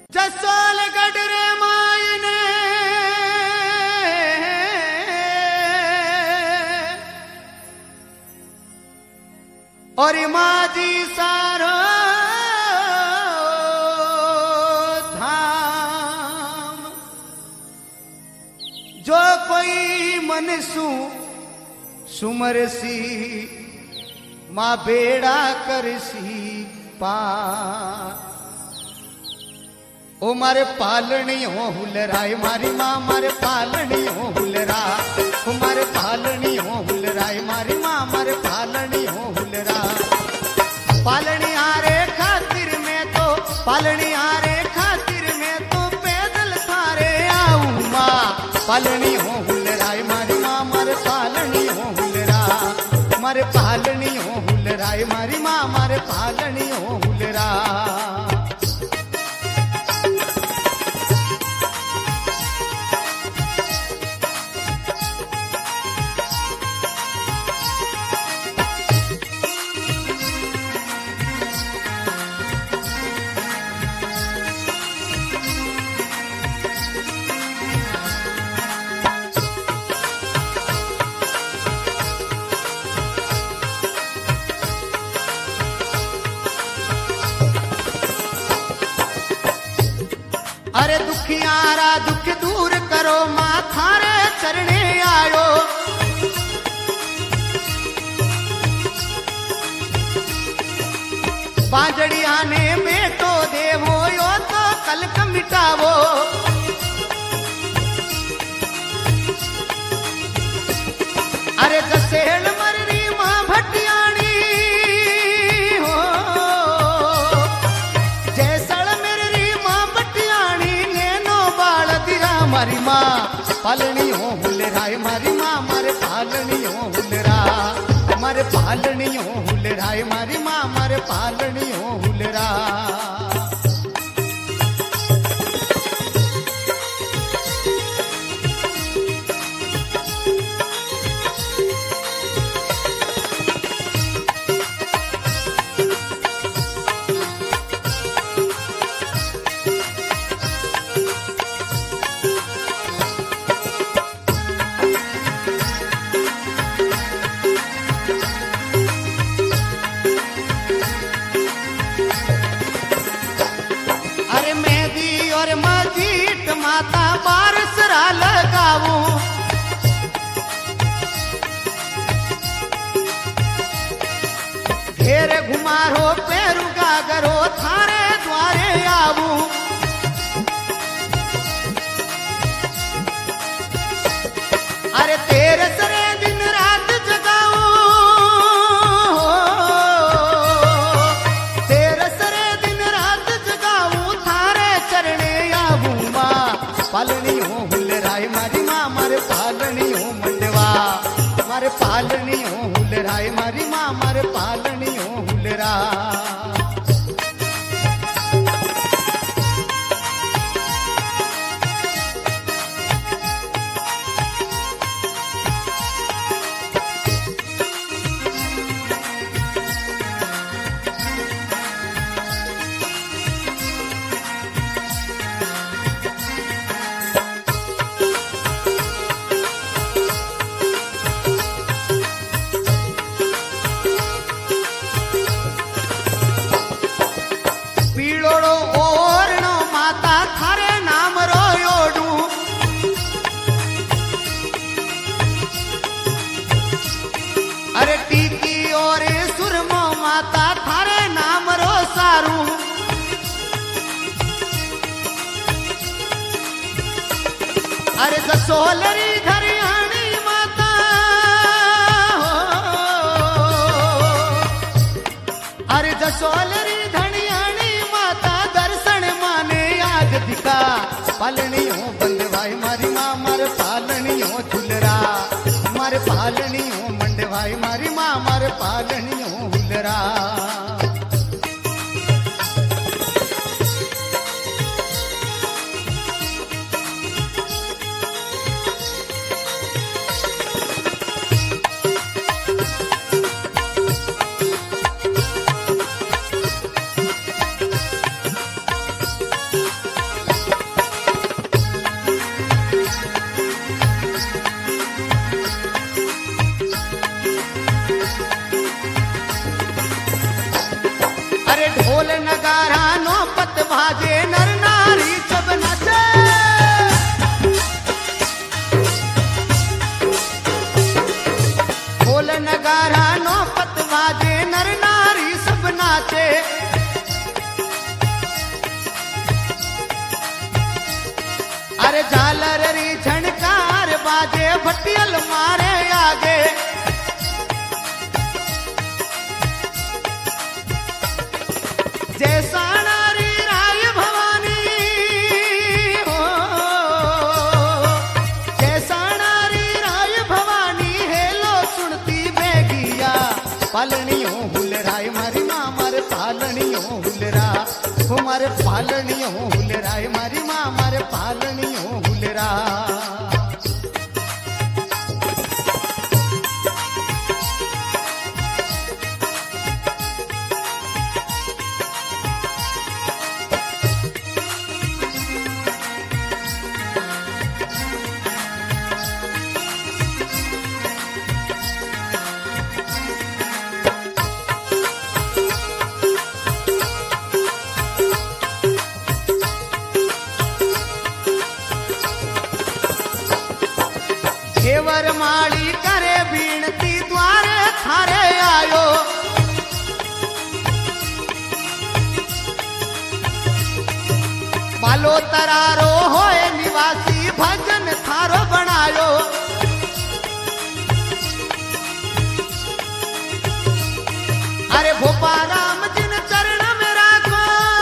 जसोलगढ़ रे मायने और माजी सारो धाम जो कोई मनसू सुमरसी माँ बेड़ा करसी पार। ओ मारे पालनी हो हुलराय मारी माँ मारे पालनी हो हुलरा। ओ मारे पालनी हो हुलराय मारी माँ मारे पालनी हो हुलरा। पालनी आरे खातिर में तो पालनी आरे खातिर में तो पैदल थारे आऊं माँ। पालनी हो हुलराय मारी माँ मारे पालनी हो हुलरा। मारे पालनी हो हुलराय मारी माँ मारे पालनी हो हुलरा। अरे दुखियारा दुख दूर करो माँ थारे चरणे आयो। बांजड़िया ने बेटो देवो यो तो कलक मिटावो। अरे जसेल मररी माँ भटियाणी हो जैसल मेरी माँ भटियाणी नैनो बाल दिरा मारी माँ पालनी हो हुलराय मारी माँ मारे पालनी हो हुलरा। मारे पालनी हो हुलराय मारी माँ मारे पालनी हो हुलरा। और मजीट माता बारसरा लगाऊं। घेर घुमारो पैरू गागरो थारे द्वारे आऊं। अरे तेरे सरे दिन रात जगाऊं। तेरे सरे दिन रात जगाऊं थारे चरणे आऊं माँ। पालनी हो हुलराय मारी माँ मारे पालनी हो मंडवा। मारे पालनी हो हुलराय मारी माँ मारे पालनी हो हुलरा। अरे टीकी और सुरमो माता थारे नाम रो सारू। अरे जसोलरी धरियाणी माता हो। अरे जसोलरी धनियाणी माता दर्शन माने आज दिखा। पालनी हो बंदवाई मारी माँ मारे पालनी हो झुलरा। मारे पालनी हो मंडवाई मारी माँ मारे पालनी हो हुलरा। पत भाजे नर नारी सब नाचे। ढोल नगारा नो पत भाजे नर नारी सब नाचे। अरे झालर री झणकार बाजे भटियल मारे आगे। जैसा नारी राय भवानी हो, जैसा नारी राय भवानी हेलो सुनती बेगिया। पालनियों हुलराय मारी माँ मारे पालनियों हुलरा, हो मारे पालनियों हुलराय मारी माँ मारे पालनियों हुलरा। घेवर माड़ी करे बीणती द्वारे थारे आयो। बालो तरारो होए निवासी भजन थारो बनायो। अरे भोपा राम जिन चरण में राखो,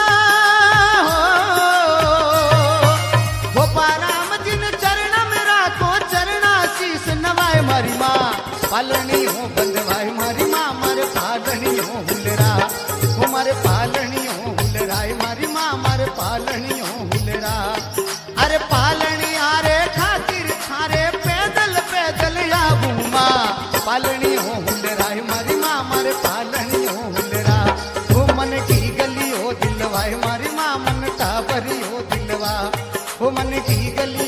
भोपा राम जिन चरण में राखो, चरणाशीष नवाय मारी माँ। पालनी हो बंधवाय मारी माँ मारे पालनी हो हुलरा, हो मारे पालनी हो हुलराय मारी माँ मारे पालनी हो हुलरा। अरे पालनी आरे खातिर थारे पैदल पैदल आबू माँ। पालनी हो हुलराय मारी माँ मारे पालनी हो हुलरा। हो मन की गली हो दिलवाय मारी माँ मन टाबरी हो दिलवा, हो मन की गली